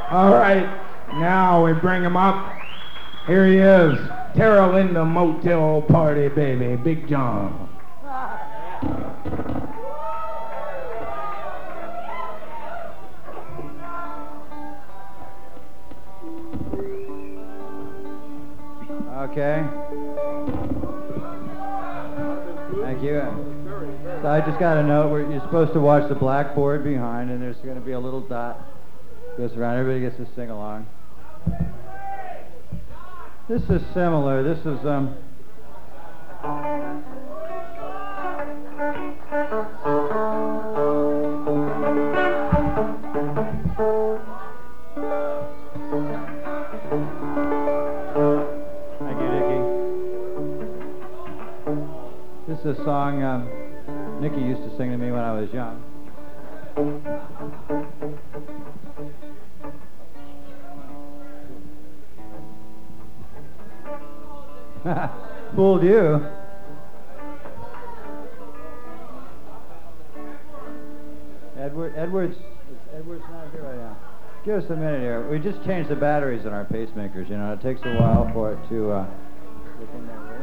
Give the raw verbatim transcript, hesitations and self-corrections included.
All right, now we bring him up. Here he is, Terrell in the Motel Party, baby, Big John. Okay. Thank you. So I just got a note where you're supposed to watch the blackboard behind, and there's going to be a little dot goes around. Everybody gets to sing along. This is similar. This is um. Thank you, Nicky. This is a song um, Nicky used to sing to me when I was young. Fooled you. Edward, Edward's, Edward's not here right now. Give us a minute here. We just changed the batteries in our pacemakers. You know, it takes a while for it to uh, get in there.